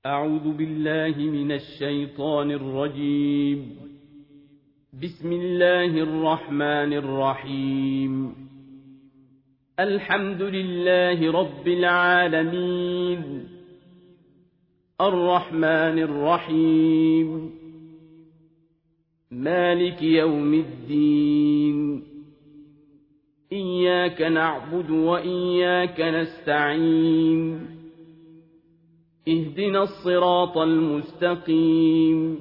أعوذ بالله من الشيطان الرجيم. بسم الله الرحمن الرحيم. الحمد لله رب العالمين، الرحمن الرحيم، مالك يوم الدين، إياك نعبد وإياك نستعين، اهدنا الصراط المستقيم،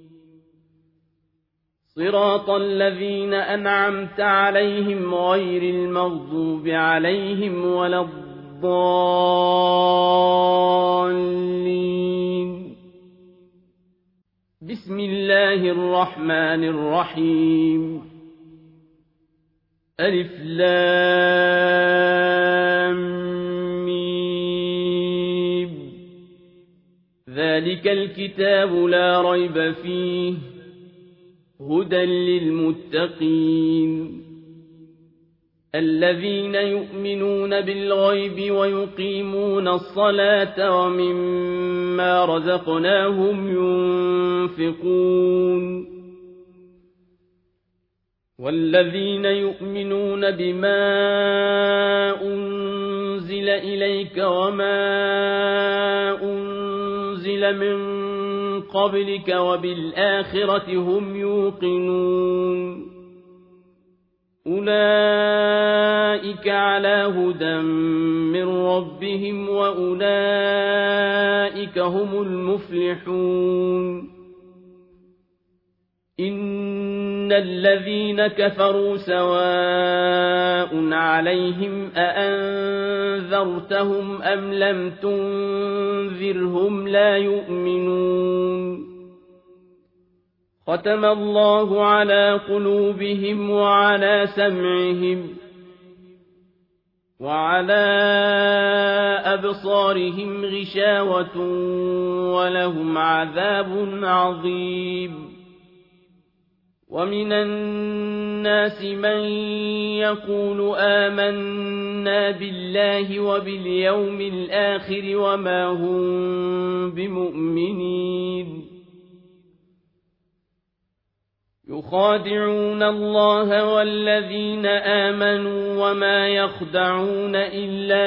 صراط الذين أنعمت عليهم غير المغضوب عليهم ولا الضالين. بسم الله الرحمن الرحيم. ألف لام ذلك الكتاب لا ريب فيه هدى للمتقين الذين يؤمنون بالغيب ويقيمون الصلاة ومما رزقناهم ينفقون والذين يؤمنون بما أنزل إليك وما أنزل من قبلك وبالآخرة هم يوقنون أولئك على هدى من ربهم وأولئك هم المفلحون. إن الذين كفروا سواء عليهم أأنذرتهم أم لم تنذرهم لا يؤمنون. ختم الله على قلوبهم وعلى سمعهم وعلى أبصارهم غشاوة ولهم عذاب عظيم. ومن الناس من يقول آمنا بالله وباليوم الآخر وما هم بمؤمنين. يخادعون الله والذين آمنوا وما يخدعون إلا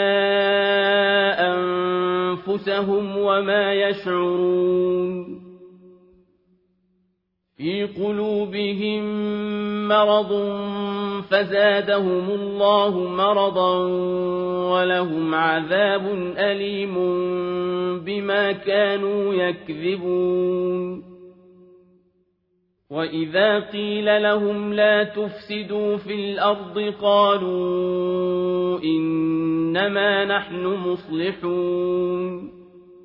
أنفسهم وما يشعرون. في قلوبهم مرض فزادهم الله مرضا ولهم عذاب أليم بما كانوا يكذبون. وإذا قيل لهم لا تفسدوا في الأرض قالوا إنما نحن مصلحون.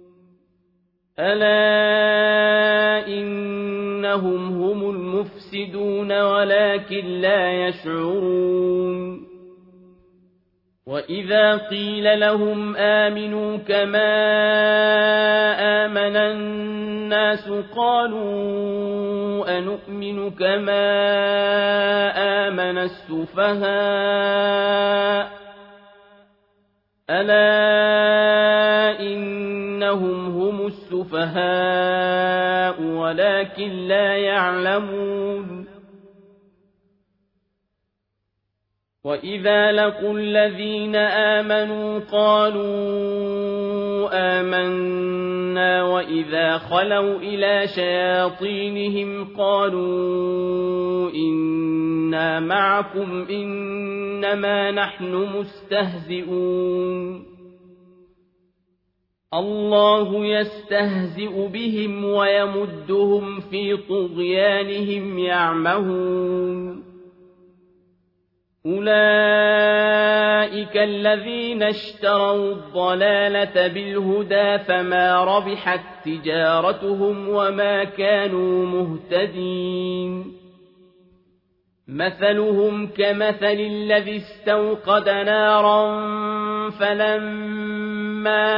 ألا إنهم هم المفسدون ولكن لا يشعرون. وإذا قيل لهم آمنوا كما آمن الناس قالوا أنؤمن كما آمن السفهاء. ألا إنهم هم السفهاء ولكن لا يعلمون. وإذا لقوا الذين آمنوا قالوا آمنا وإذا خلوا إلى شياطينهم قالوا إنا معكم إنما نحن مستهزئون. الله يستهزئ بهم ويمدهم في طغيانهم يعمهون. أولئك الذين اشتروا الضلالة بالهدى فما ربحت تجارتهم وما كانوا مهتدين. مثلهم كمثل الذي استوقد نارا فلما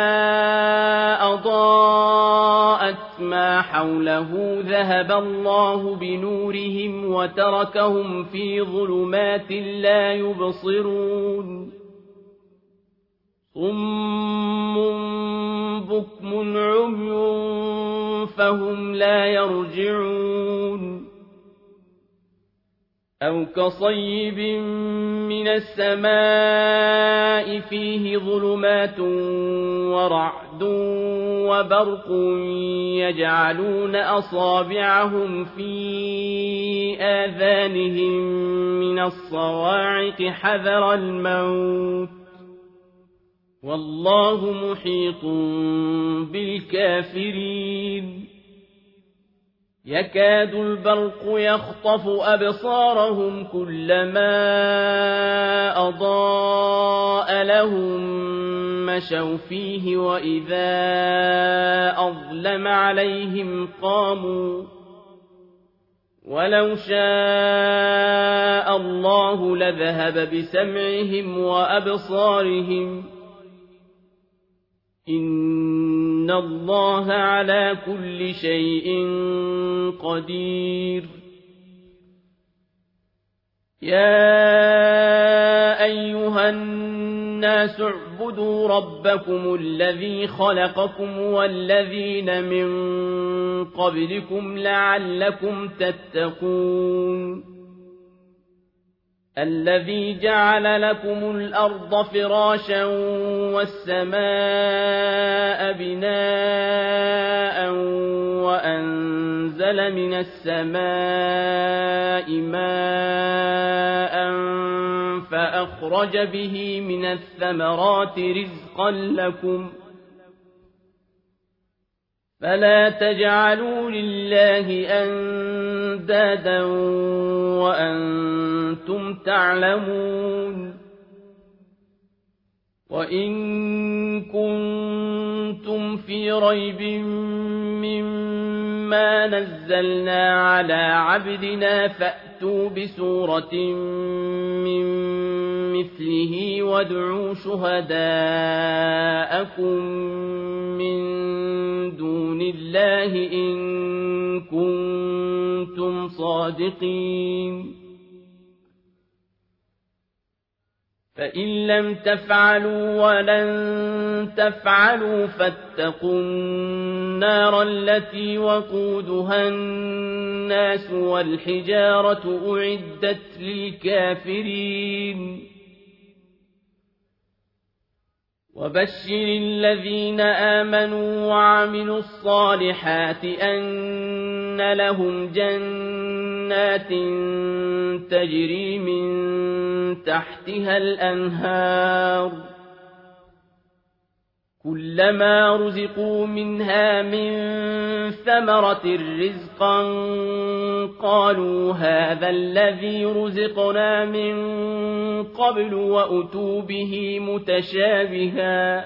أضاءت ما حوله ذهب الله بنورهم وتركهم في ظلمات لا يبصرون. صم بكم عمي فهم لا يرجعون أو كصيب من السماء فيه ظلمات ورعد وبرق يجعلون أصابعهم في آذانهم من الصواعق حذر الموت والله محيط بالكافرين يكاد البرق يخطف أبصارهم كلما أضاء لهم مشوا فيه وإذا أظلم عليهم قاموا ولو شاء الله لذهب بسمعهم وأبصارهم إن الله على كل شيء قدير يا أيها الناس اعبدوا ربكم الذي خلقكم والذين من قبلكم لعلكم تتقون الذي جعل لكم الأرض فراشا والسماء بناء وأنزل من السماء ماء فأخرج به من الثمرات رزقا لكم فلا تجعلوا لله أندادا وأنتم تعلمون وإن كنتم في ريب مما نزلنا على عبدنا فأتوا بسورة من مثله وادعوا شهداءكم من دون الله إن كنتم صادقين فإن لم تفعلوا ولن تفعلوا فاتقوا النار التي وقودها الناس والحجارة أعدت للكافرين وبشر الذين آمنوا وعملوا الصالحات أن لهم جنات تجري من تحتها الأنهار كلما رزقوا منها من ثمرة رزقا قالوا هذا الذي رزقنا من قبل وأتوا به متشابها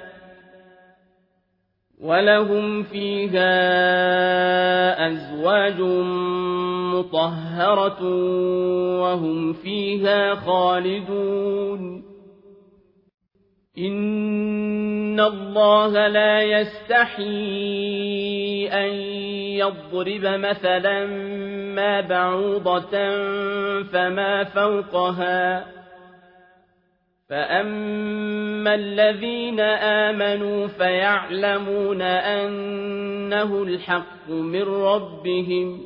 ولهم فيها أزواج مطهرة وهم فيها خالدون إن الله لا يستحيي أن يضرب مثلا ما بعوضة فما فوقها فأما الذين آمنوا فيعلمون أنه الحق من ربهم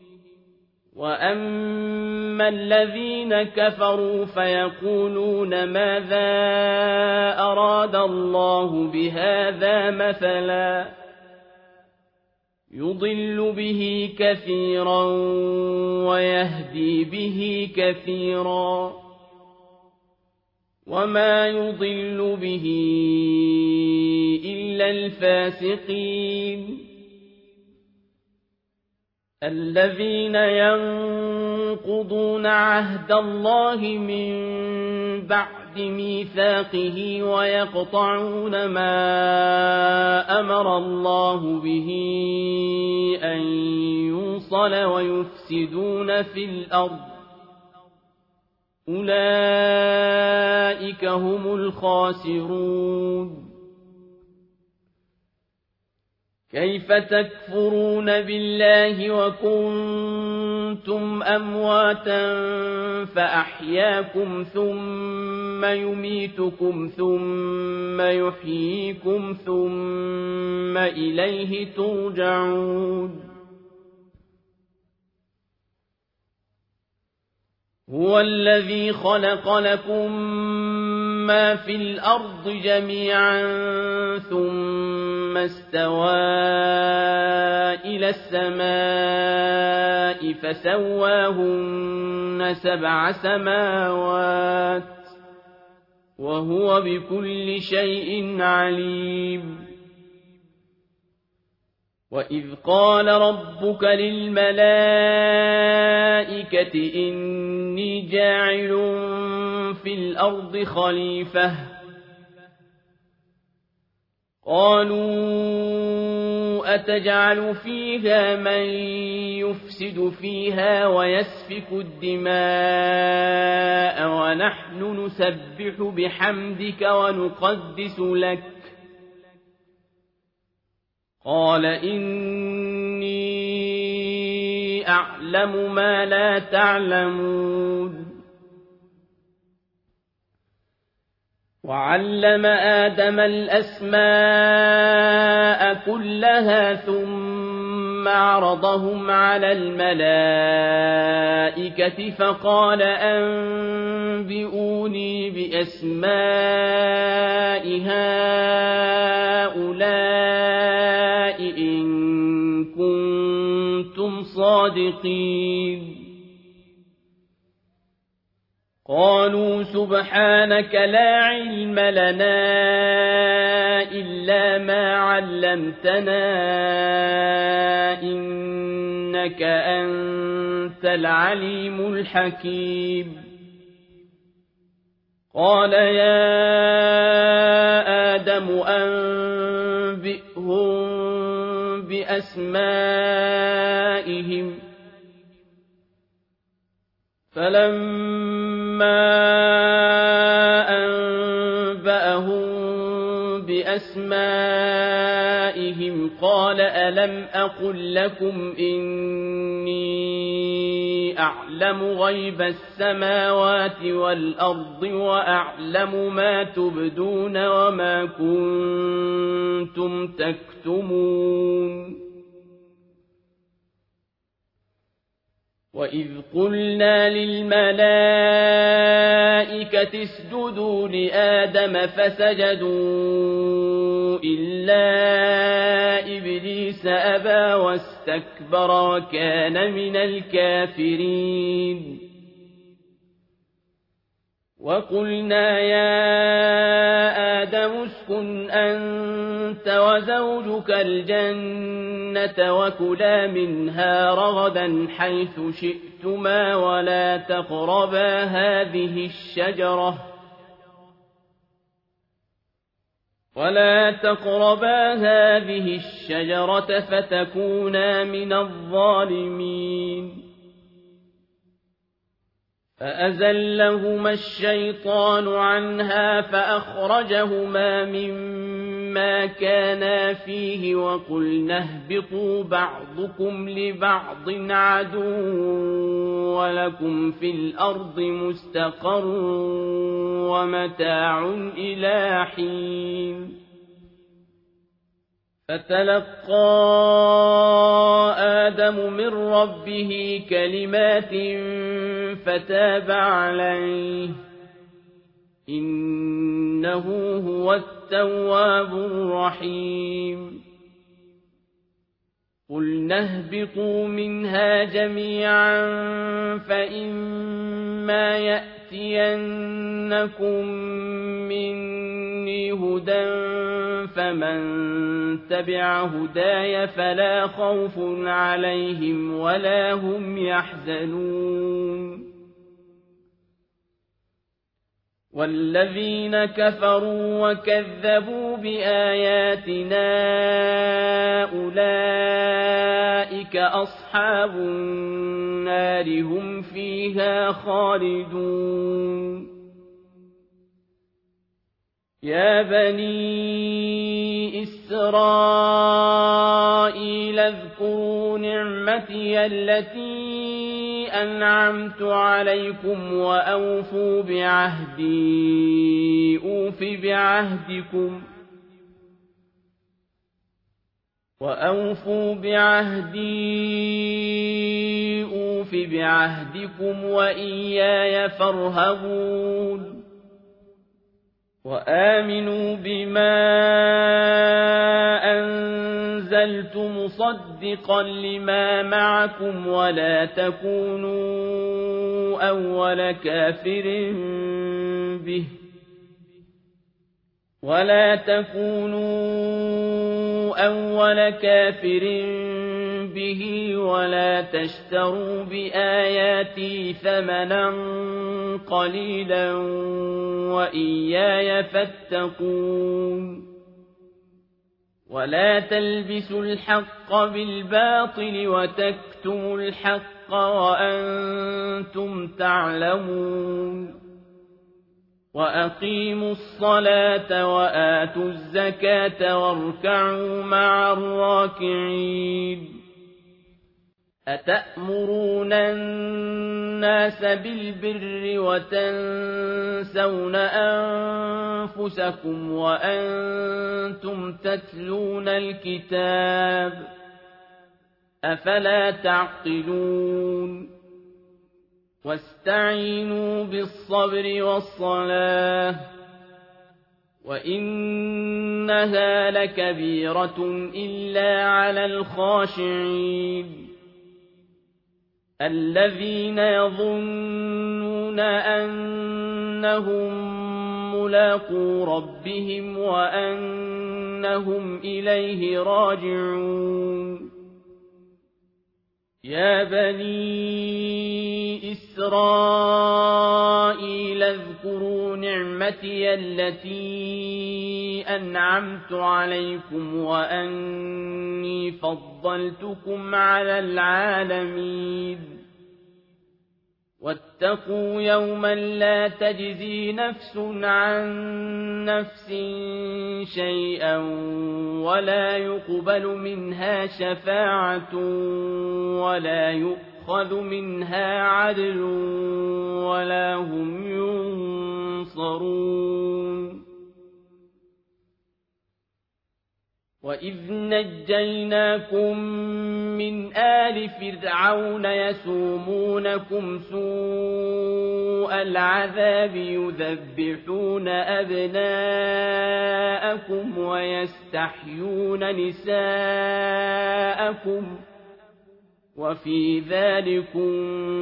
وأما الذين كفروا فيقولون ماذا أراد الله بهذا مثلا يضل به كثيرا ويهدي به كثيرا وما يضل به إلا الفاسقين الذين ينقضون عهد الله من بعد ميثاقه ويقطعون ما أمر الله به أن يوصل ويفسدون في الأرض أولئك هم الخاسرون كيف تكفرون بالله وكنتم كنتم أمواتا فأحياكم ثم يميتكم ثم يحييكم ثم إليه ترجعون هو الذي خلق لكم ما في الأرض جميعا ثم استوى إلى السماء فسواهن 7 سماوات وهو بكل شيء عليم وإذ قال ربك للملائكة إني جاعل في الأرض خليفة قالوا أتجعل فيها من يفسد فيها ويسفك الدماء ونحن نسبح بحمدك ونقدس لك قال إني أعلم ما لا تعلمون وعلم آدم الأسماء كلها ثم عرضهم على الملائكة فقال أنبئوني بأسماء هؤلاء إن كنتم صادقين قالوا سبحانك لا علم لنا إلا ما علمتنا إنك أنت العليم الحكيم قال يا آدم أنبئهم بأسمائهم فلما أنبأهم بأسمائهم قال ألم أقل لكم إني أعلم غيب السماوات والأرض وأعلم ما تبدون وما كنتم تكتمون وإذ قلنا للملائكة اسجدوا لآدم فسجدوا إلا إبليس أبى واستكبر وكان من الكافرين وقلنا يا آدم اسكن أنت وزوجك الجنة وكلا منها رغدا حيث شئتما ولا تقربا هذه الشجرة فتكونا من الظالمين فأزلهما الشيطان عنها فأخرجهما مما كانا فيه وقلنا اهبطوا بعضكم لبعض عدو ولكم في الأرض مستقر ومتاع إلى حين فتلقى آدم من ربه كلمات فتاب عليه إنه هو التواب الرحيم قلنا اهبطوا منها جميعا فإما يأتينكم مني هدى فمن تبع هداي فلا خوف عليهم ولا هم يحزنون والذين كفروا وكذبوا بآياتنا أولئك أصحاب النار هم فيها خالدون يا بني إسرائيل اذكروا نعمتي التي أنعمت عليكم وأوفوا بعهدي أوف بعهدكم وإياي فارهبون وآمنوا بما أنزلت مصدقا لما معكم ولا تكونوا أول كافر به ولا تشتروا بآياتي ثمنا قليلا وإياي فاتقون ولا تلبسوا الحق بالباطل وتكتموا الحق وأنتم تعلمون وأقيموا الصلاة وآتوا الزكاة واركعوا مع الراكعين أتأمرون الناس بالبر وتنسون أنفسكم وأنتم تتلون الكتاب أفلا تعقلون واستعينوا بالصبر والصلاة وإنها لكبيرة إلا على الخاشعين الذين يظنون أنهم ملاقو ربهم وأنهم إليه راجعون يا بني إسرائيل اذكروا نعمتي التي أنعمت عليكم وأني فضلتكم على العالمين واتقوا يوما لا تجزي نفس عن نفس شيئا ولا يقبل منها شفاعة ولا يؤخذ منها عدل ولا هم ينصرون وإذ نجيناكم من آل فرعون يسومونكم سوء العذاب يذبحون أبناءكم ويستحيون نساءكم وفي ذلكم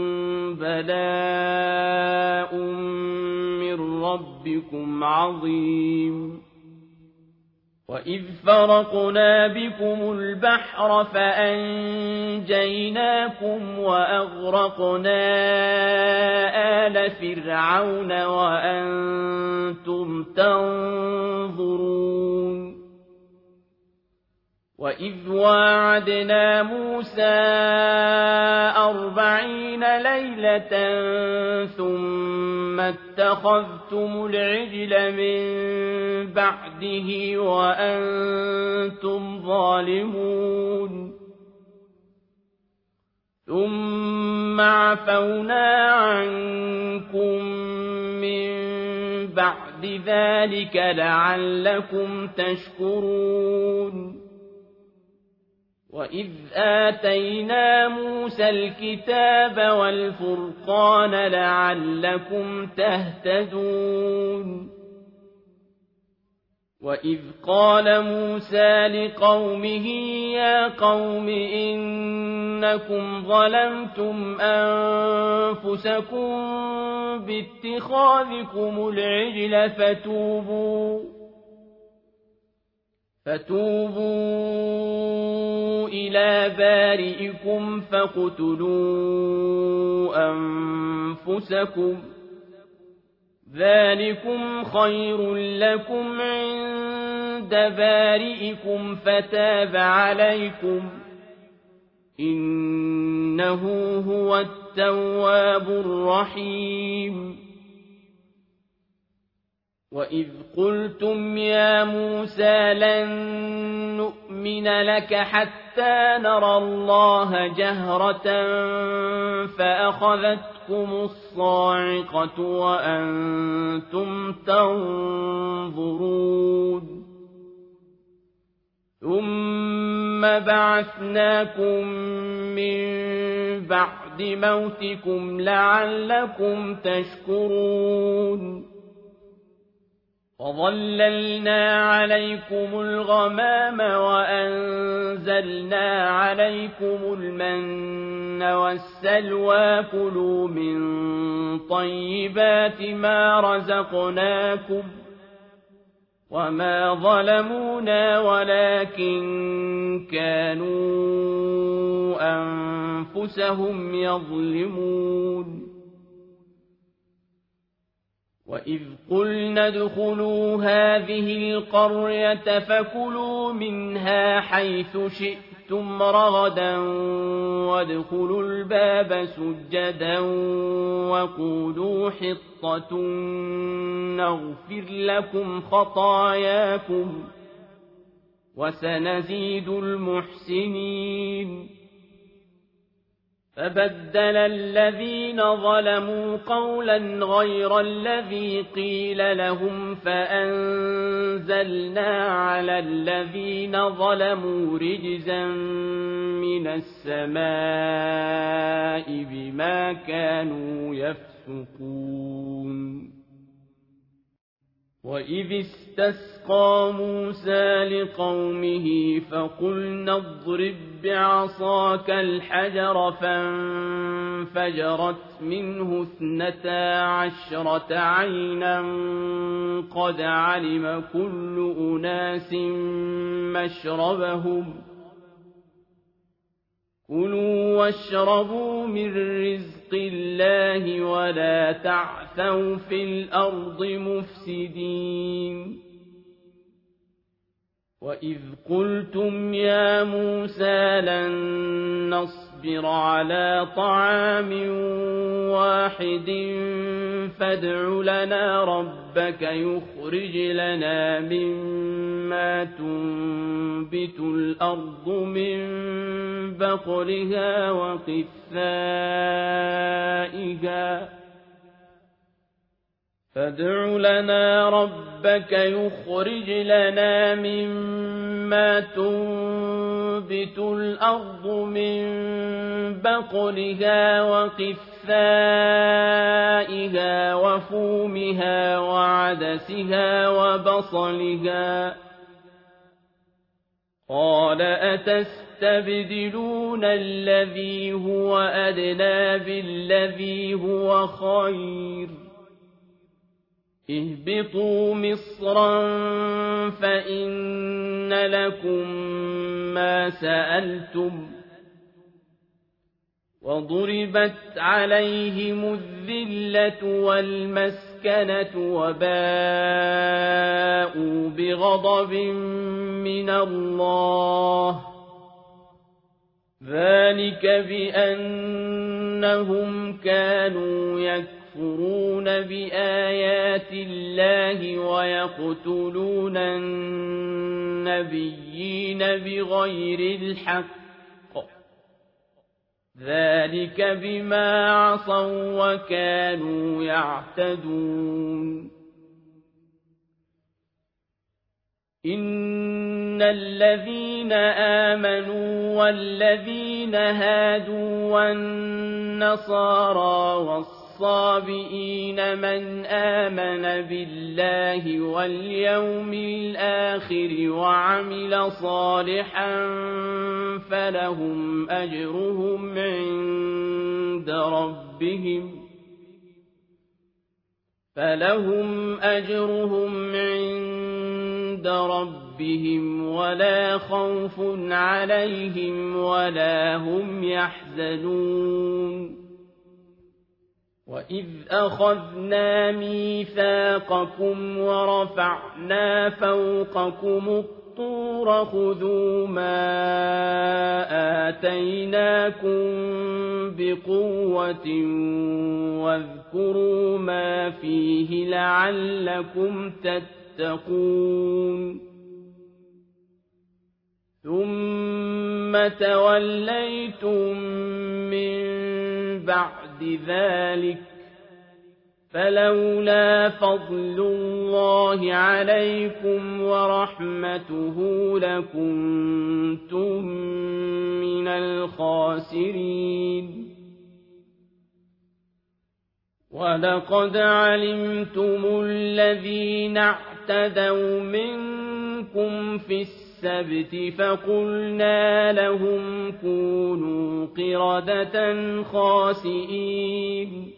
بلاء من ربكم عظيم وإذ فرقنا بكم البحر فأنجيناكم وأغرقنا آل فرعون وأنتم تنظرون وإذ واعدنا موسى 40 ليلة ثم اتخذتم العجل من بعده وأنتم ظالمون ثم عفونا عنكم من بعد ذلك لعلكم تشكرون وإذ آتينا موسى الكتاب والفرقان لعلكم تهتدون وإذ قال موسى لقومه يا قوم إنكم ظلمتم أنفسكم باتخاذكم العجل فتوبوا إلى بارئكم فاقتلوا أنفسكم ذلكم خير لكم عند بارئكم فتاب عليكم إنه هو التواب الرحيم وإذ قلتم يا موسى لن نؤمن لك حتى نرى الله جهرة فأخذتكم الصاعقة وأنتم تنظرون ثم بعثناكم من بعد موتكم لعلكم تشكرون وظللنا عليكم الغمام وأنزلنا عليكم المن والسلوى كلوا من طيبات ما رزقناكم وما ظلمونا ولكن كانوا أنفسهم يظلمون وإذ قلنا ادخلوا هذه القرية فكلوا منها حيث شئتم رغدا وادخلوا الباب سجدا وقولوا حطة نغفر لكم خطاياكم وسنزيد المحسنين فبدل الذين ظلموا قولا غير الذي قيل لهم فأنزلنا على الذين ظلموا رجزا من السماء بما كانوا يفسقون وإذ استسقى موسى لقومه فقلنا اضرب بعصاك الحجر فانفجرت منه 12 عينا قد علم كل أناس مشربهم كلوا واشربوا من رزق الله ولا تعثوا في الأرض مفسدين وإذ قلتم يا موسى لن نصبر على طعام واحد فادع لنا ربك يخرج لنا مما تنبت الأرض من بقلها وقثائها فادع لنا ربك يخرج لنا مما تنبت الأرض من بقلها وقثائها وفومها وعدسها وبصلها قال أتستبدلون الذي هو أدنى بالذي هو خير اهبطوا مصرا فإن لكم ما سألتم وضربت عليهم الذلة والمسكنة وباءوا بغضب من الله ذلك بأنهم كانوا يكفرون بآيات الله ويقتلون النبيين بغير الحق ذلك بما عصوا وكانوا يعتدون إن الذين آمنوا والذين هادوا والنصارى والصابئين من آمن بالله واليوم الآخر وعمل صالحا فلهم أجرهم عند ربهم ولا خوف عليهم ولا هم يحزنون وإذ أخذنا ميثاقكم ورفعنا فوقكم الطور خذوا ما آتيناكم بقوة واذكروا ما فيه لعلكم تتقون ثم توليتم من بعد ذلك فلولا فضل الله عليكم ورحمته لكنتم من الخاسرين ولقد علمتم الذين اعتدوا منكم في السبت فقلنا لهم كونوا قردة خاسئين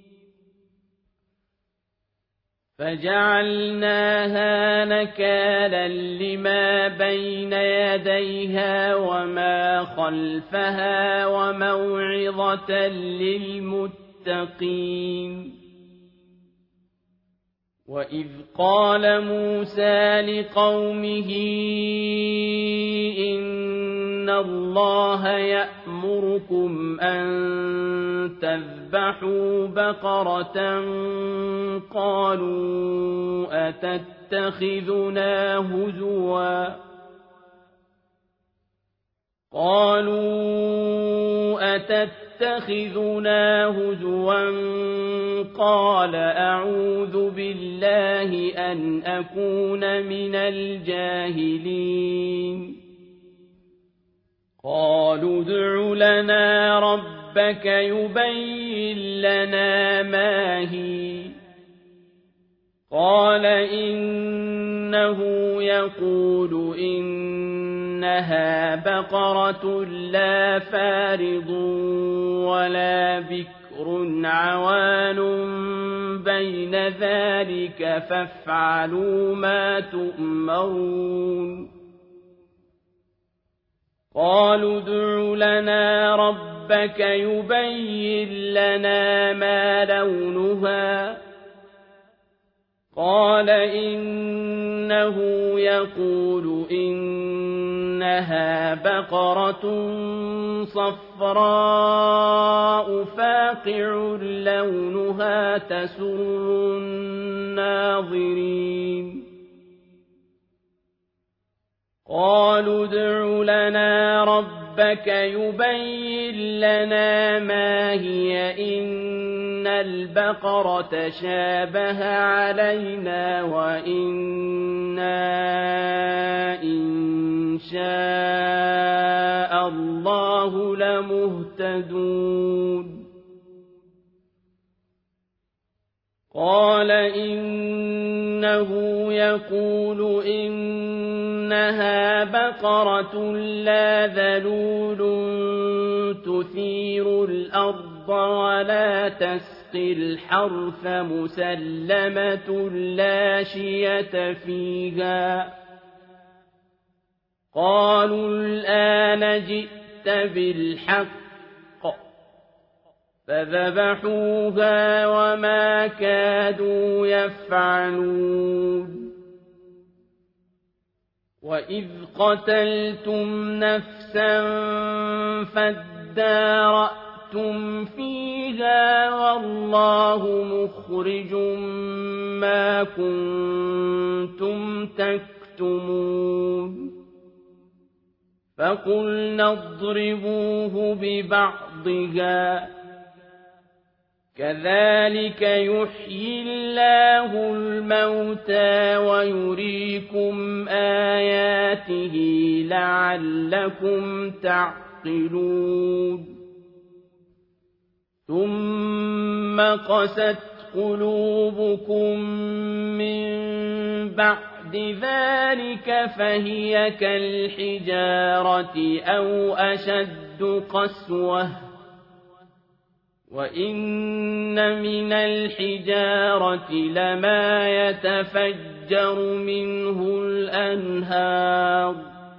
فجعلناها نكالا لما بين يديها وما خلفها وموعظة للمتقين وإذ قال موسى لقومه إن الله يأمركم أن تذبحوا بقرة قالوا أتتخذنا هزوا قال أعوذ بالله أن أكون من الجاهلين قالوا ادع لنا ربك يبين لنا ما هي قال إنه يقول إنها بقرة لا فارض ولا بكر عوان بين ذلك فافعلوا ما تؤمرون قالوا ادع لنا ربك يبين لنا ما لونها قال إنه يقول إنها بقرة صفراء فاقع لونها تسر الناظرين قالوا ادع لنا ربك يبين لنا ما هي إن البقرة شابه علينا وإنا إن شاء الله لمهتدون قال إنه يقول إنها بقرة لا ذلول تثير الأرض ولا تسقي الحرث مسلمة لا شية فيها قالوا الآن جئت بالحق فذبحوها وما كادوا يفعلون وإذ قتلتم نفسا فادارأتم فيها والله مخرج ما كنتم تكتمون فقلنا اضربوه ببعضها كذلك يحيي الله الموتى ويريكم آياته لعلكم تعقلون ثم قست قلوبكم من بعد ذلك فهي كالحجارة أو أشد قسوة وإن من الحجارة لما يتفجر منه الأنهار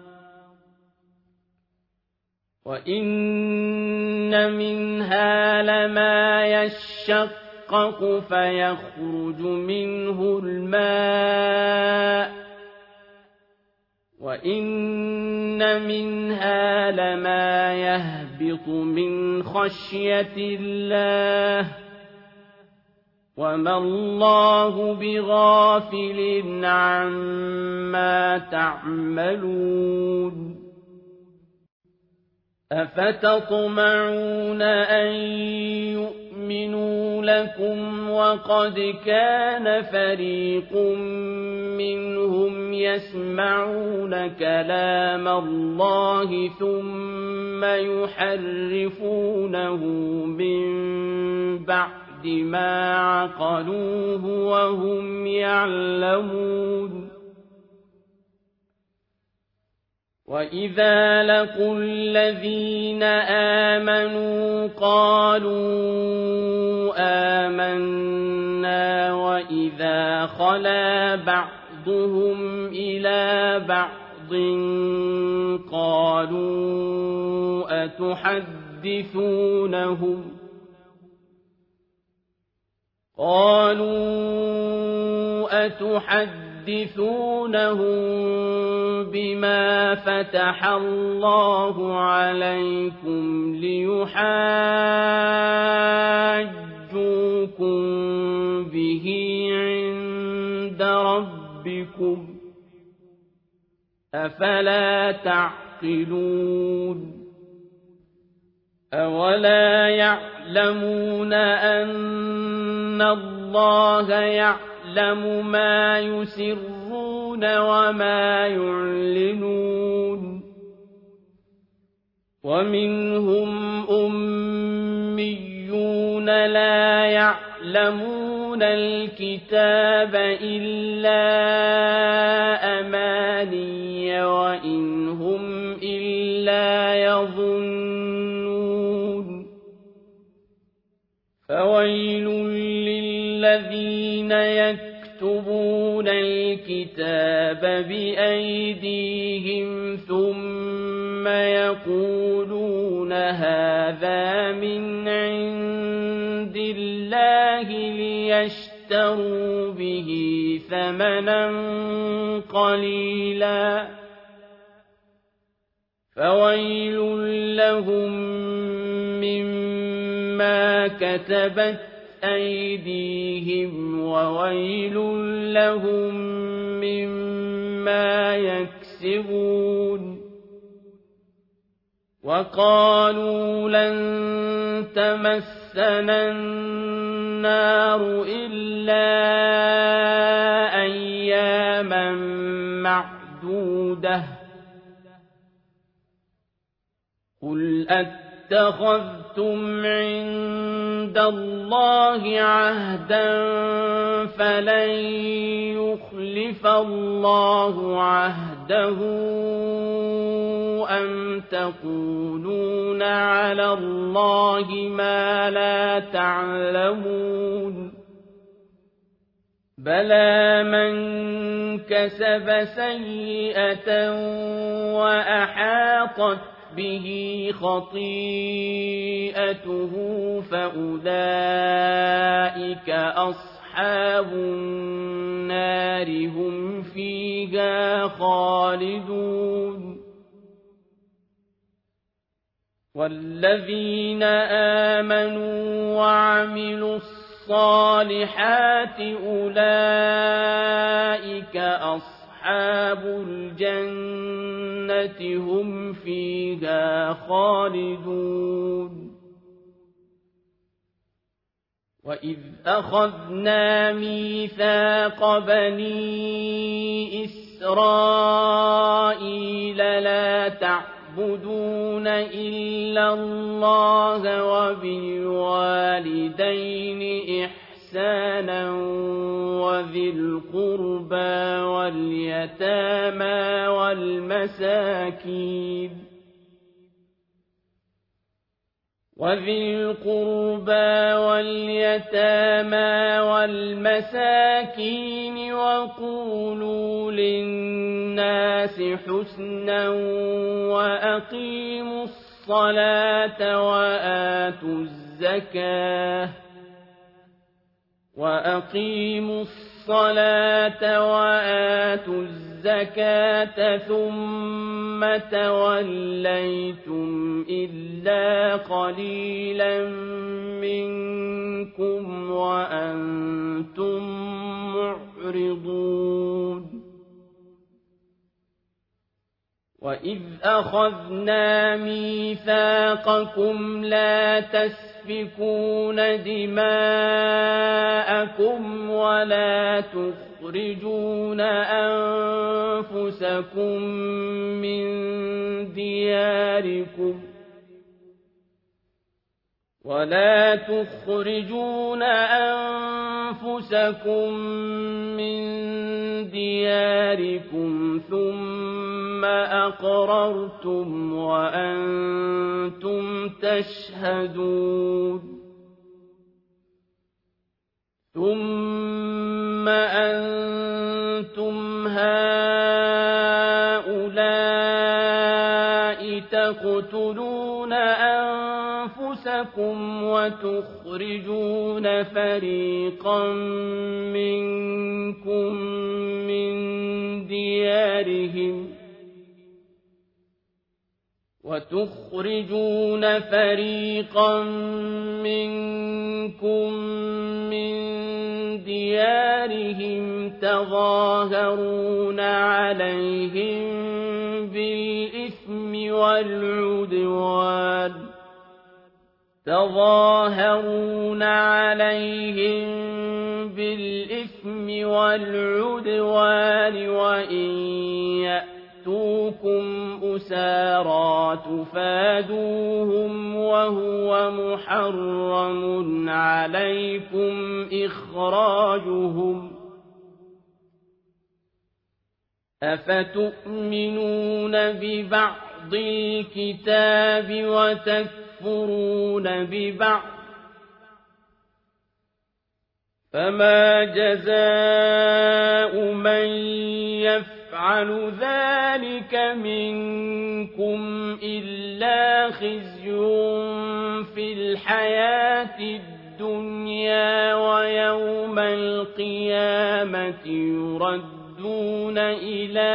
وإن منها لما يشقق فيخرج منه الماء وَإِنَّ مِنْهَا لَمَا يَهْبِطُ مِنْ خَشْيَةِ اللَّهِ وَمَا اللَّهُ بِغَافِلٍ عَمَّا تَعْمَلُونَ أَفَتَطْمَعُونَ أَن يُؤْمِنُوا لَكُمْ وَقَدْ كَانَ فَرِيقٌ مِّنْهُمْ يَسْمَعُونَ كَلَامَ اللَّهِ ثُمَّ يُحَرِّفُونَهُ مِن بَعْدِ مَا عَقَلُوهُ وَهُمْ يَعْلَمُونَ وَإِذَا لَقُوا الَّذِينَ آمَنُوا قَالُوا آمَنَّا وَإِذَا خَلَا بَعْضُهُمْ إِلَى بَعْضٍ قَالُوا أتحدثونهم بما فتح الله عليكم ليحاجوكم به عند ربكم أفلا تعقلون أولا يعلمون أن الله يعلم ما يسرون وما يعلنون ومنهم أميون لا يعلمون الكتاب إلا أماني وإن هم إلا يظنون فويل للذين يكتبون الكتاب بأيديهم ثم يقولون هذا من عند الله ليشتروا به ثمنا قليلا فويل لهم مما كتبت أيديهم وويل لهم مما يكسبون وقالوا لن تمسنا النار إلا أياما معدودة قل اتخذتم عند الله عهدا فلن يخلف الله عهده أم تقولون على الله ما لا تعلمون بلى من كسب سيئة وأحاطت به خطيئته فأولئك أصحاب النار هم فيها خالدون والذين آمنوا وعملوا الصالحات أولئك أصحاب الجنة هم فيها خالدون وإذ أخذنا ميثاق بني إسرائيل لا تعبدون إلا الله وبالوالدين إحسانا وذي القربى واليتامى والمساكين وقولوا للناس حسنا وأقيموا الصلاة وآتوا الزكاة الزكاة ثم توليتم إلا قليلا منكم وأنتم معرضون وإذ أخذنا ميثاقكم لا تسفكون دماءكم ولا تخرجون أنفسكم من دياركم ثم أقررتم وأنتم تشهدون ثم أنتم هؤلاء تقتلون أنفسكم وتخرجون فريقا منكم من ديارهم تظاهرون عليهم بالإثم والعدوان وإن يأتوكم أسارى تفادوهم وهو محرم عليكم إخراجهم أفتؤمنون ببعض الكتاب وتكفرون ببعض فما جزاء من يفعل ذلك منكم إلا خزي في الحياة الدنيا ويوم القيامة يردون إلى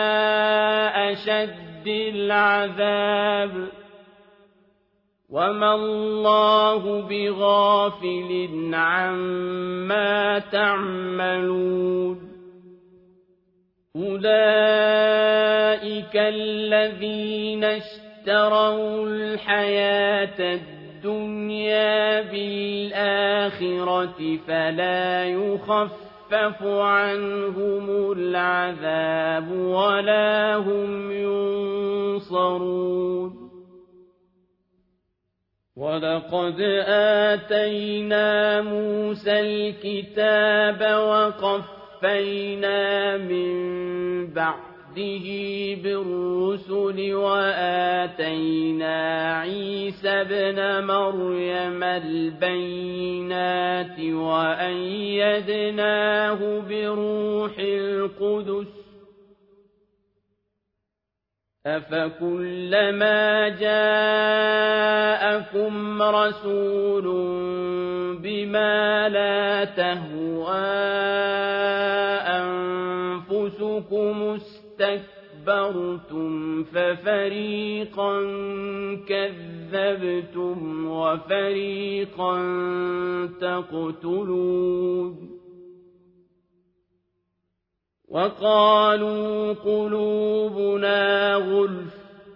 أشد العذاب وما الله بغافل عما تعملون أولئك الذين اشتروا الحياة الدنيا بالآخرة فلا يخفف عنهم العذاب ولا هم ينصرون ولقد آتينا موسى الكتاب وقفينا من بعده بالرسل وآتينا عيسى ابن مريم البينات وأيدناه بروح القدس أفكلما جاءكم رسول بما لا تهوى أنفسكم استكبرتم ففريقا كذبتم وفريقا تقتلون وقالوا قلوبنا غلف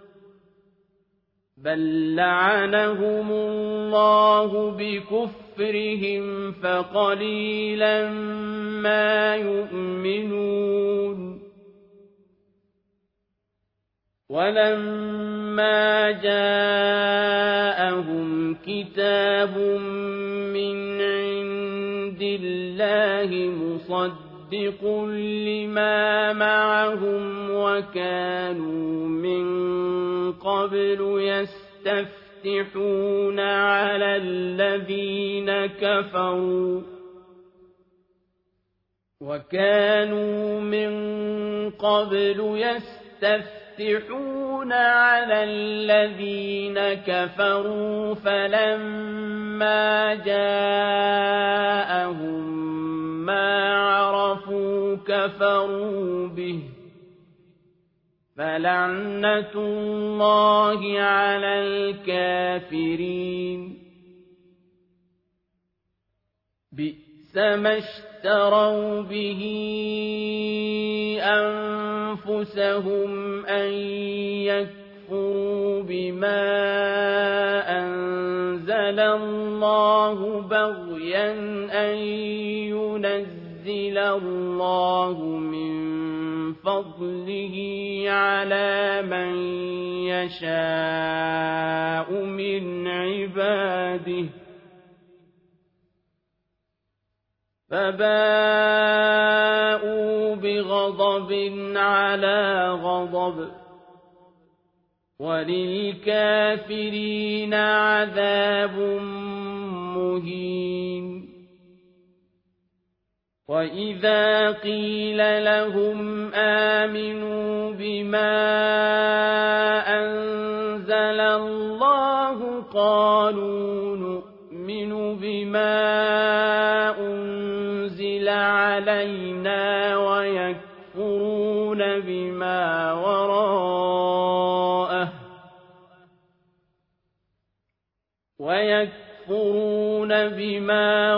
بل لعنهم الله بكفرهم فقليلا ما يؤمنون ولما جاءهم كتاب من عند الله مصدق لما معهم وكانوا من قبل يستفتحون على الذين كفروا فلما جاءهم ما عرفوا كفروا به فلعنة الله على الكافرين بئس ما اشتروا به أنفسهم أن يكفروا بما أنزل الله بغيا أن ينزل الله من فضله على من يشاء من عباده فباءوا بغضب على غضب وللكافرين عذاب مهين وإذا قيل لهم آمنوا بما أنزل الله قالوا نؤمن بما أنزل علينا ويكفرون بما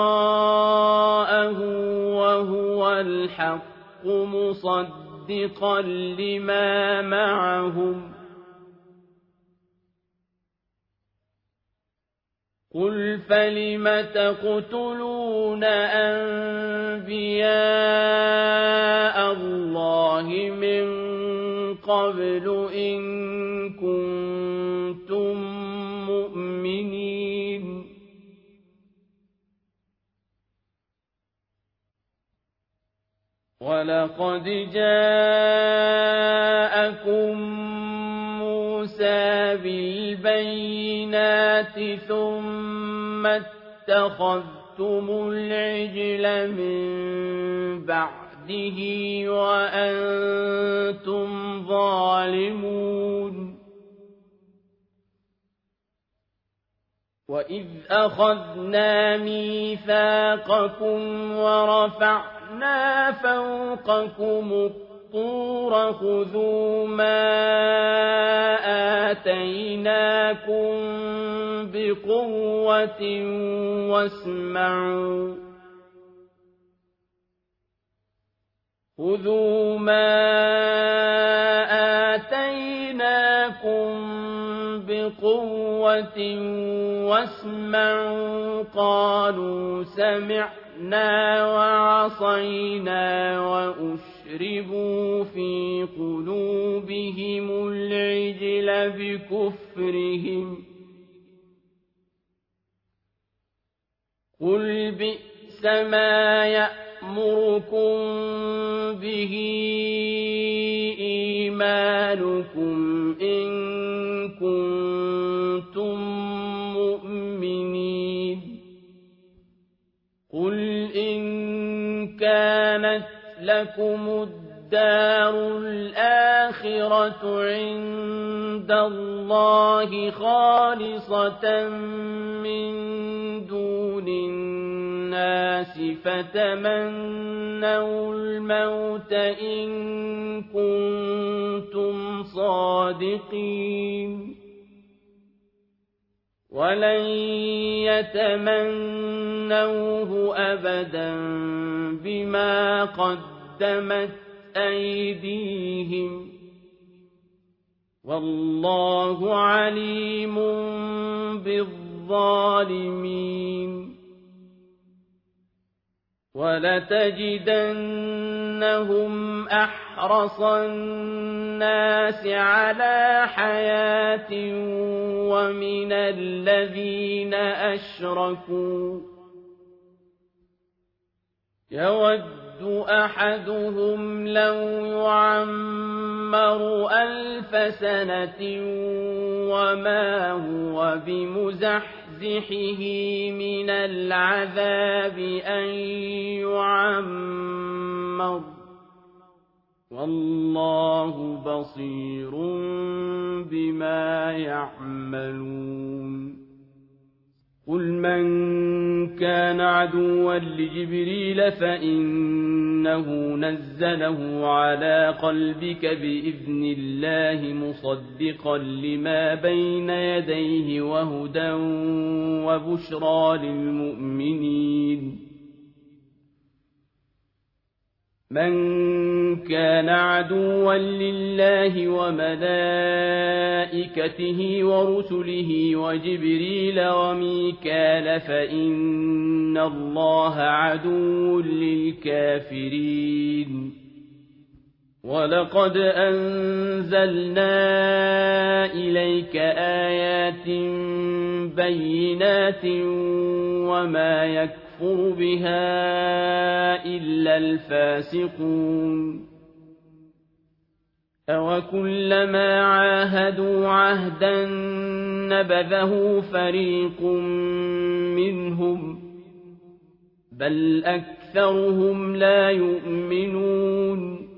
وراءه وهو الحق مصدقا لما معهم قل فلم تقتلون أنبياء الله من قبل إن كنتم مؤمنين ولقد جاءكم موسى بالبينات ثم اتخذتم العجل من بعده وأنتم ظالمون وإذ أخذنا ميثاقكم ورفعنا فوقكم الطور خذوا ما آتيناكم بقوة واسمعوا خذوا ما آتيناكم بقوة واسمعوا قالوا سمعنا وعصينا وأشربوا في قلوبهم العجل بكفرهم قل بئس ما يأمركم به إيمانكم إن كنتم مؤمنين قل إن كانت لكم الدار الآخرة عند الله خالصة من دون الناس فتمنوا الموت إن كنتم صادقين ولن يتمنوه أبدا بما قدمت أيديهم والله عليم بالظالمين ولتجدنهم أحرص الناس على حياة ومن الذين أشركوا يود أحدهم لو يعمر 1000 سنة وما هو بمزحزحه من العذاب أن يعمر والله بصير بما يعملون قل من كان عدوا لجبريل فإنه نزله على قلبك بإذن الله مصدقا لما بين يديه وهدى وبشرى للمؤمنين من كان عدوا لله وملائكته ورسله وجبريل وميكال فإن الله عدو للكافرين ولقد أنزلنا إليك آيات بينات وما يكفر بها إلا الفاسقون أوكلما عاهدوا عهدا نبذه فريق منهم بل أكثرهم لا يؤمنون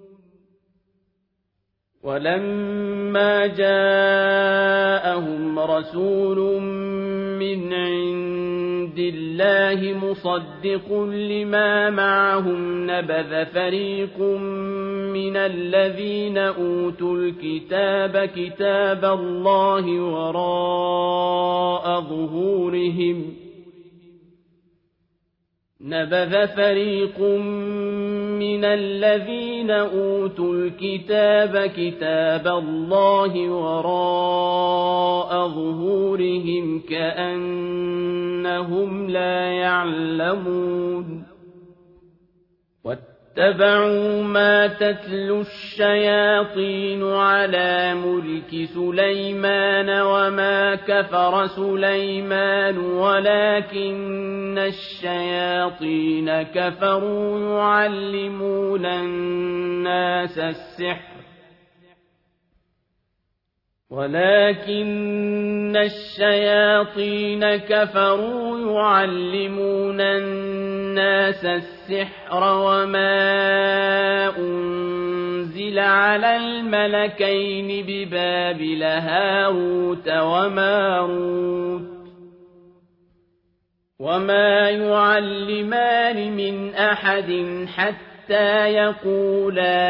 ولما جاءهم رسول من عند الله مصدق لما معهم نبذ فريق من الذين أوتوا الكتاب كتاب الله وراء ظهورهم نبذ فريق من الذين أوتوا الكتاب كتاب الله وراء ظهورهم كأنهم لا يعلمون واتبعوا ما تتلو الشياطين على ملك سليمان وما كفر سليمان ولكن الشياطين كفروا يعلمون الناس السحر وما أنزل على الملكين ببابل هاروت وماروت وما يعلمان من أحد حتى يقولا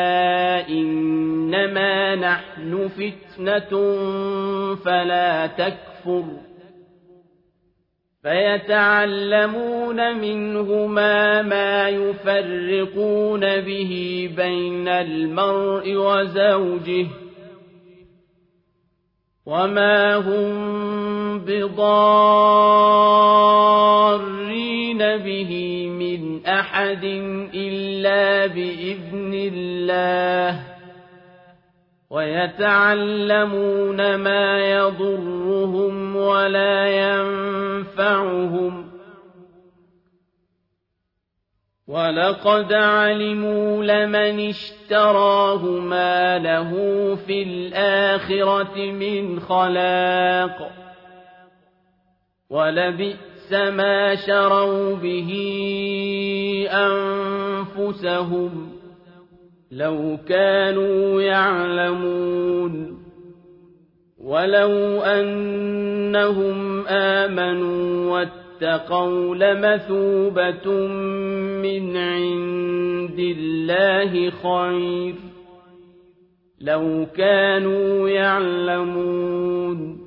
إنما نحن فتنة فلا تكفر فيتعلمون منهما ما يفرقون به بين المرء وزوجه وما هم بضارين به من أحد إلا بإذن الله ويتعلمون ما يضرهم ولا ينفعهم ولقد علموا لمن اشتراه ما له في الآخرة من خلاق ولبئس ما شروا به أنفسهم لو كانوا يعلمون ولو أنهم آمنوا واتقوا لمثوبة من عند الله خير لو كانوا يعلمون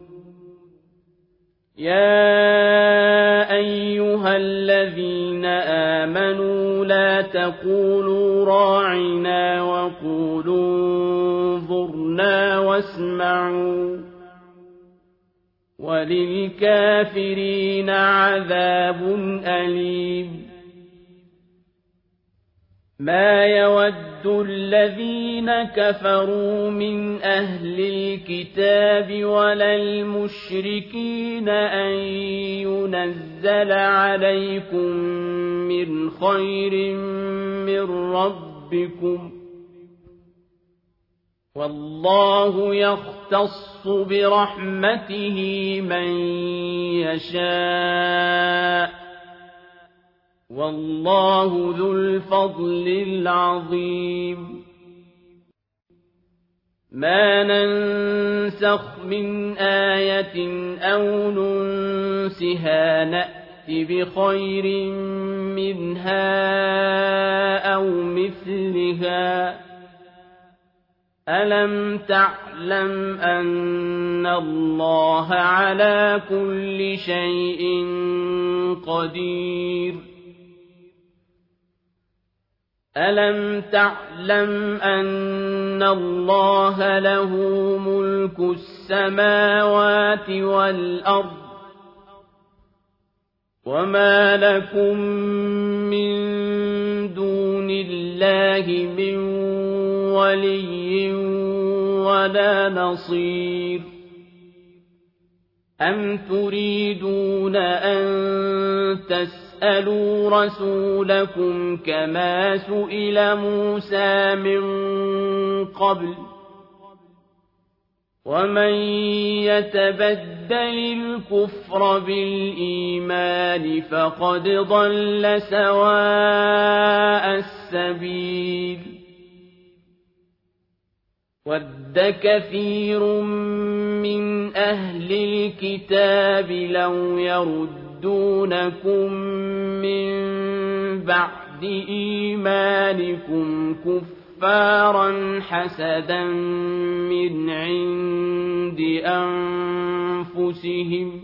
يا أيها الذين آمنوا لا تقولوا راعنا وقولوا انظرنا واسمعوا وللكافرين عذاب أليم ما يود الذين كفروا من أهل الكتاب ولا المشركين أن ينزل عليكم من خير من ربكم والله يختص برحمته من يشاء والله ذو الفضل العظيم ما ننسخ من آية أو ننسها نأت بخير منها أو مثلها ألم تعلم أن الله على كل شيء قدير ألم تعلم أن الله له ملك السماوات والأرض وما لكم من دون الله من ولي ولا نصير أم تريدون أن تسألوا رسولكم كما سئل موسى من قبل ومن يتبدل الكفر بالإيمان فقد ضل سواء السبيل ود كثير من أهل الكتاب لو يردونكم من بعد إيمانكم كفارا حسدا من عند أنفسهم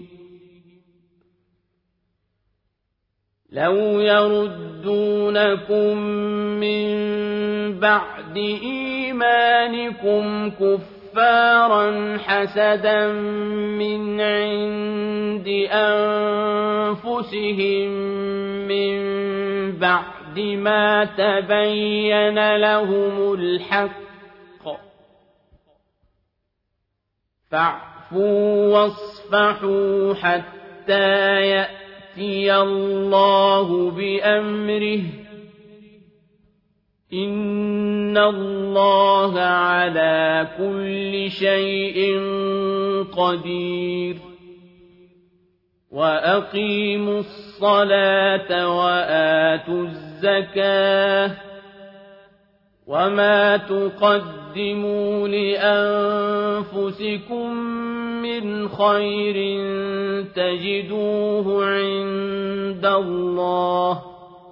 لو يردونكم من بعد إيمانكم كفارا حسدا من عند أنفسهم من بعد ما تبين لهم الحق فاعفوا واصفحوا حتى يأتي الله بأمره إن الله على كل شيء قدير وأقيموا الصلاة وآتوا الزكاة وما تقدموا لأنفسكم من خير تجدوه عند الله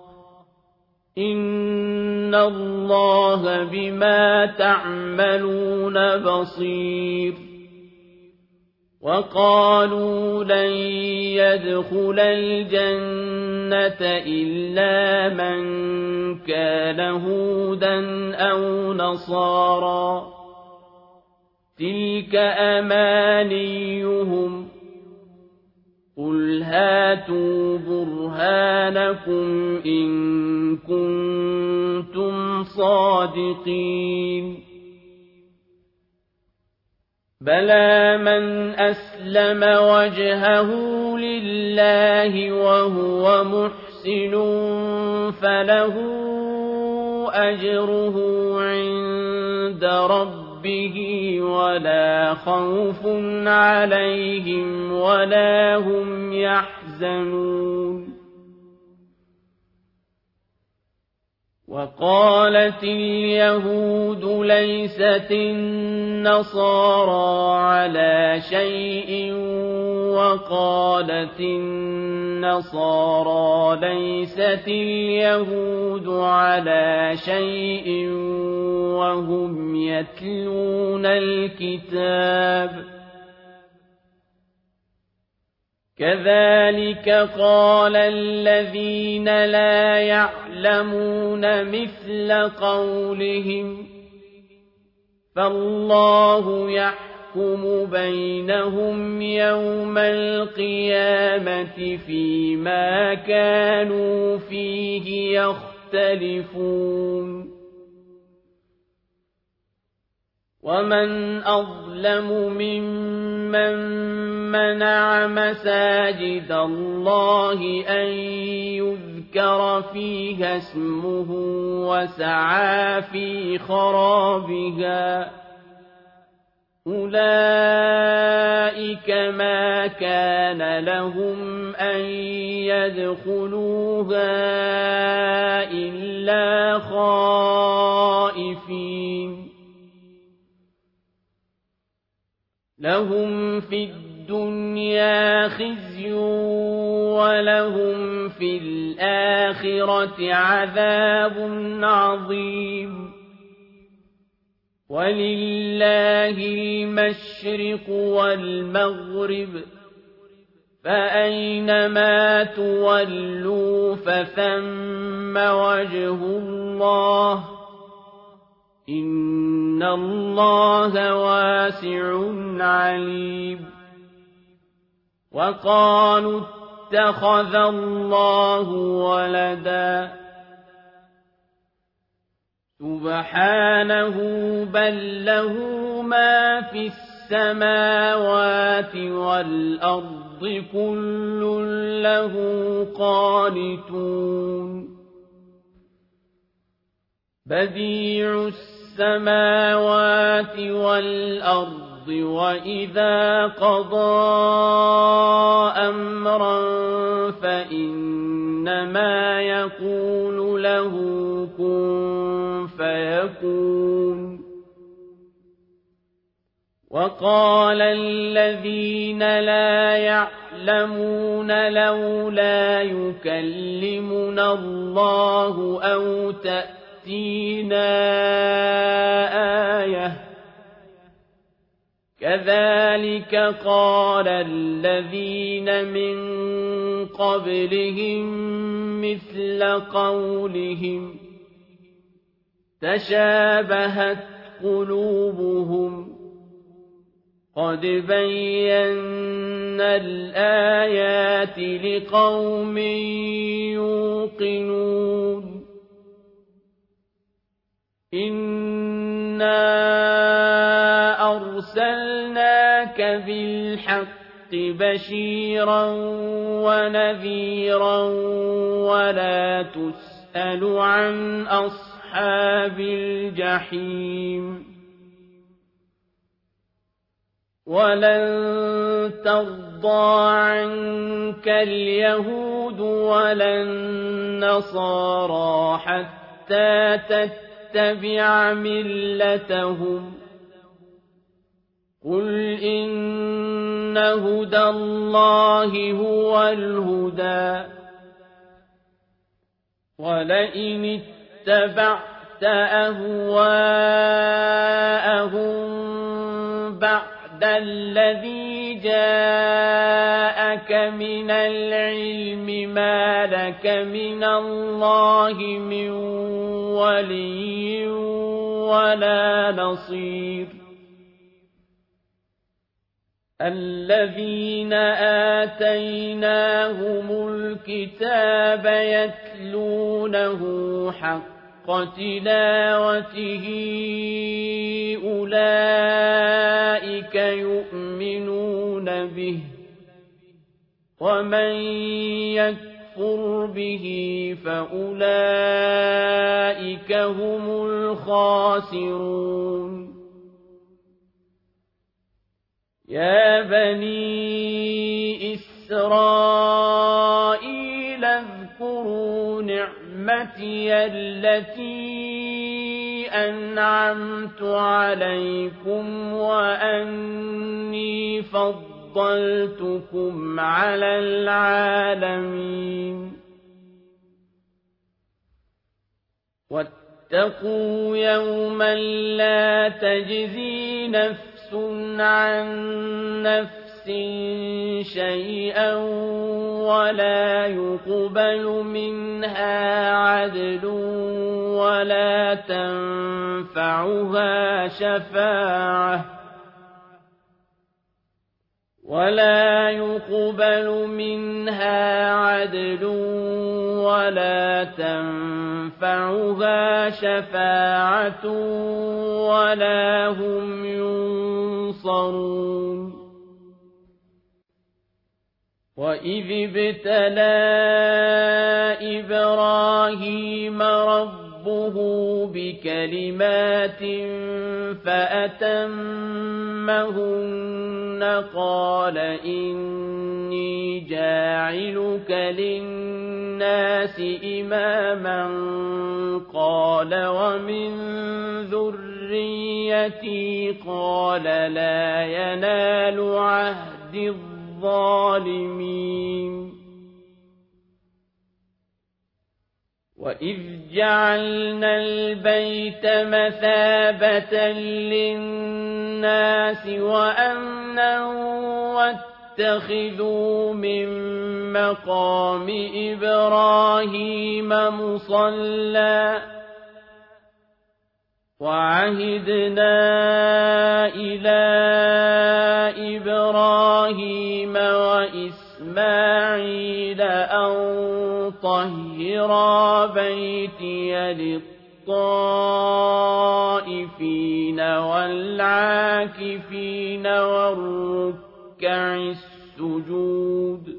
إن الله بما تعملون بصير وقالوا لن يدخل الجنة إلا من كان هودا أو نصارى تلك أمانيهم قل هاتوا برهانكم إن كنتم صادقين بلى من أسلم وجهه لله وهو محسن فله أجره عند ربه ولا خوف عليهم ولا هم يحزنون وقالت اليهود ليست النصارى على شيء وقالت النصارى ليست اليهود على شيء وهم يتلون الكتاب كذلك قال الذين لا يعلمون مثل قولهم فالله يحكم بينهم يوم القيامة فيما كانوا فيه يختلفون ومن أظلم ممن منع مساجد الله أن يذكر فيها اسمه وسعى في خرابها أولئك ما كان لهم أن يدخلوها إلا خائفين لهم في الدنيا الدنيا خزي ولهم في الآخرة عذاب عظيم ولله المشرق والمغرب فأينما تولوا فثم وجه الله إن الله واسع عليم وقالوا اتخذ الله ولدا سبحانه بل له ما في السماوات والأرض كل له قانتون بديع السماوات والأرض وإذا قضى أمرا فإنما يقول له كن فيكون وقال الذين لا يعلمون لولا يكلمنا الله أو تأتينا آية كذلك قال الذين من قبلهم مثل قولهم تشابهت قلوبهم قد بينا الآيات لقوم يوقنون إنا أرسلناك بالحق بشيرا ونذيرا ولا تسأل عن أصحاب الجحيم ولن ترضى عنك اليهود ولا النصارى حتى تتبع ملتهم قل إن هدى الله هو الهدى ولئن اتبعت أهواءهم بعد الذي جاءك من العلم ما لك من الله من ولي ولا نصير الذين آتيناهم الكتاب يتلونه حق تلاوته أولئك يؤمنون به ومن يكفر به فأولئك هم الخاسرون يا بني إسرائيل اذكروا نعمتي التي أنعمت عليكم وأني فضلتكم على العالمين واتقوا يوما لا تجزي نفس عن نفس شيئا ولا يقبل منها عدل ولا يقبل منها عدل ولا تنفعها شفاعة ولا هم ينصرون وإذ ابتلى إبراهيم ربه بكلمات فأتمهن قال إني جاعلك للناس إماما قال ومن ذريتي ذريتي قال لا ينال عهد الظالمين وإذ جعلنا البيت مثابة للناس وأمنا واتخذوا من مقام إبراهيم مصلى وعهدنا إلى إبراهيم وإسماعيل أن طهرا بيتي للطائفين والعاكفين والركع السجود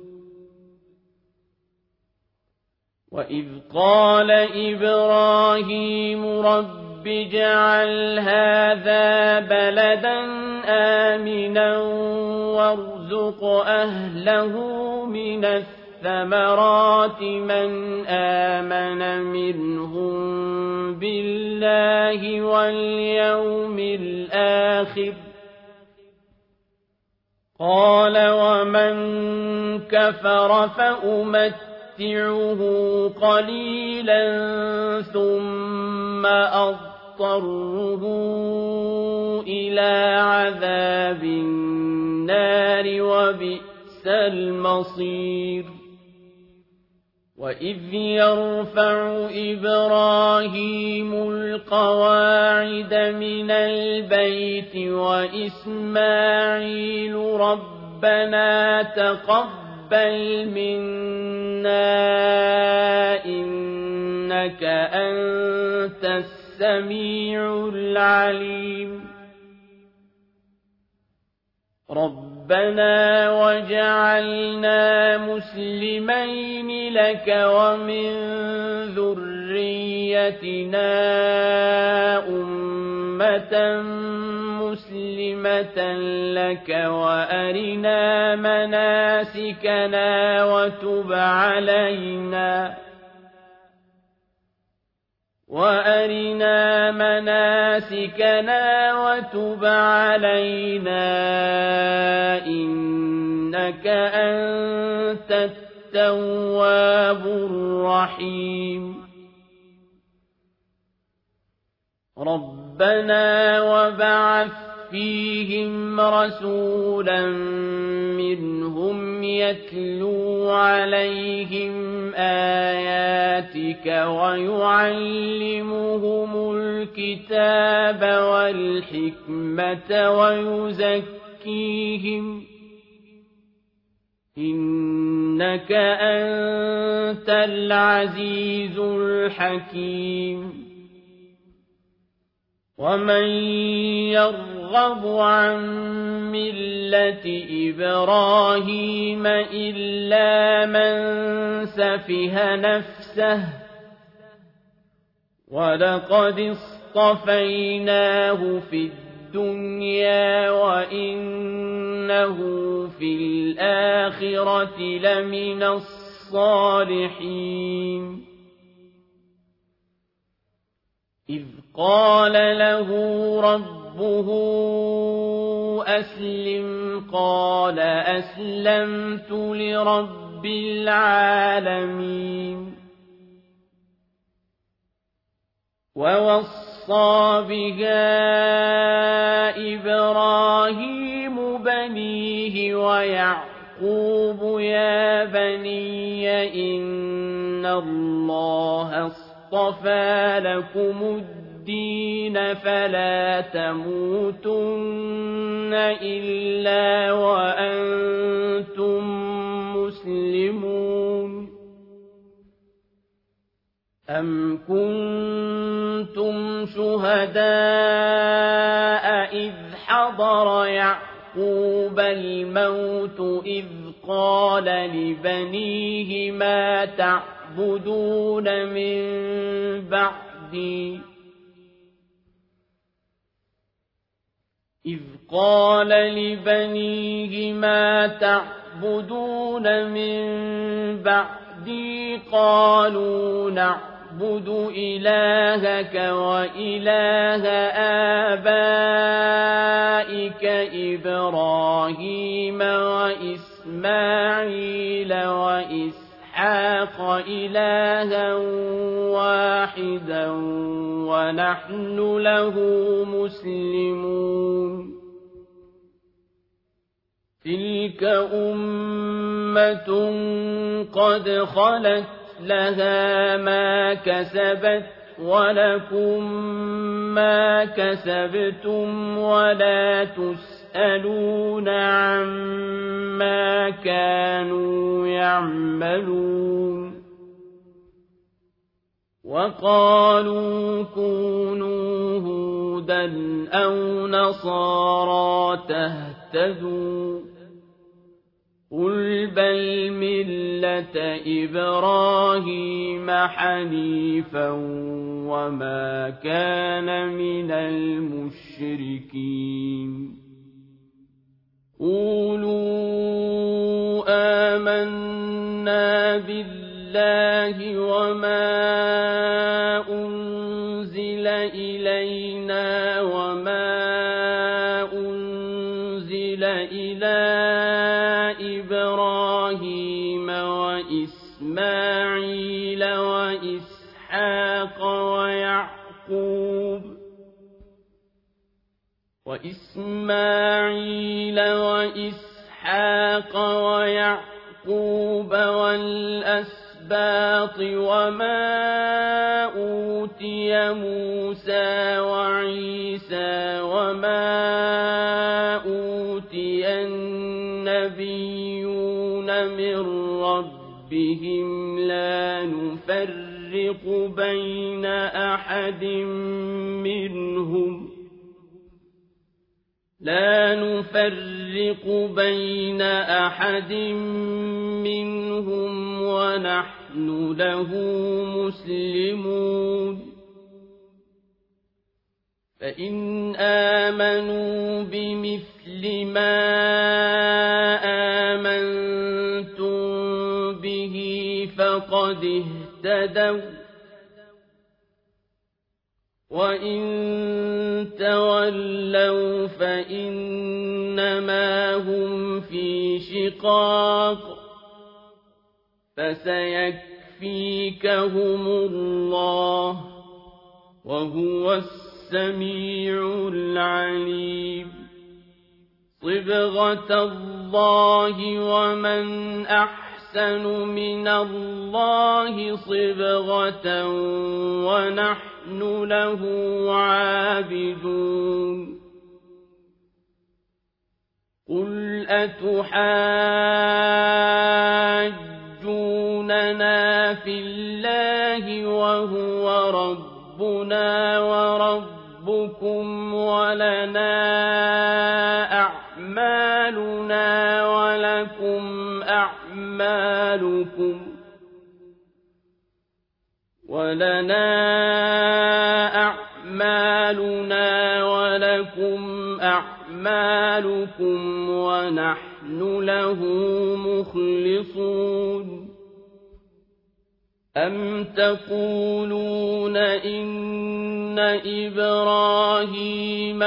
وإذ قال إبراهيم رب اجعل هذا بلدا آمنا وارزق أهله من الثمرات من آمن منهم بالله واليوم الآخر قال ومن كفر فأمتعه قليلا ثم أضطره إلى عذاب النار وبئس المصير وإذ يرفع إبراهيم القواعد من البيت وإسماعيل ربنا تقبل منا إنك أنت السميع العليم ربنا وجعلنا مسلمين لك ومن ذريتنا أمة مسلمة لك وأرنا مناسكنا وتب علينا إنك أنت التواب الرحيم ربنا وبعث فيهم رسولا منهم يتلو عليهم آياتك ويعلمهم الكتاب والحكمة ويزكيهم إنك أنت العزيز الحكيم ومن يرغب عن ملة إبراهيم إلا من سفه نفسه ولقد اصطفيناه في الدنيا وإنه في الآخرة لمن الصالحين إذ قال له ربه أسلم قال أسلمت لرب العالمين ووصى بها إبراهيم بنيه ويعقوب يا بني إن الله اصطفى لكم الدين فلا تموتن إلا وأنتم مسلمون أم كنتم شهداء إذ حضر يعقوب الموت إذ قال لبنيه ما تعبدون من بعدي إذ قال لبنيه ما تعبدون من بعدي قالوا نعبد نعبد إلهك وإله آبائك إبراهيم وإسماعيل وإسحاق إلها واحدا ونحن له مسلمون تلك أمة قد خلت لها ما كسبت ولكم ما كسبتم ولا تسألون عما كانوا يعملون وقالوا كونوا هودا أو نصارى تهتدوا قل بل ملة إبراهيم حنيفا وما كان من المشركين قولوا آمنا بالله وما أنزل إلينا وما أنزل إلى إبراهيم وإسماعيل وإسحاق ويعقوب والأسباط وما أوتي موسى وعيسى وما أوتي النبيون من ربهم لا نفرق بين أحد منهم ونحن له مسلمون فإن آمنوا بمثل ما آمنتم به فقد اهتدوا وإن تولوا فإنما هم في شقاق فسيكفيكهم الله وهو السميع العليم صبغة الله ومن أحسن من الله صبغة ونحن له عابدون قل أتحاجوننا في الله وهو ربنا وربكم ولنا أعمالنا ولكم أعمالكم ونحن له مخلصون أم تقولون إن إبراهيم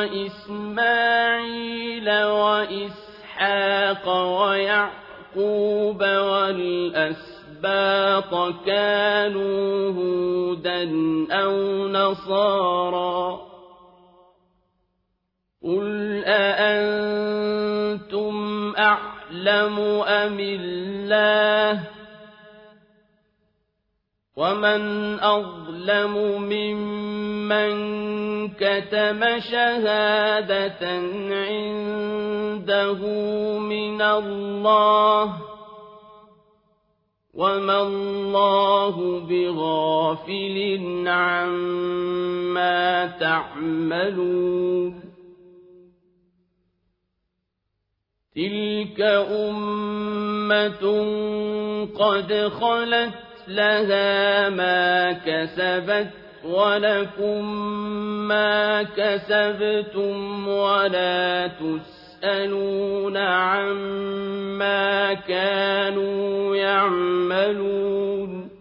وإسماعيل وإسحاق ويعقوب والأسباط كانوا هودا أو نصارى قل أأنتم أعلم أم الله ومن أظلم ممن كتم شهادة عنده من الله وما الله بغافل عما تعملون تلك أمة قد خلت لها ما كسبت ولكم ما كسبتم ولا تسألون عما كانوا يعملون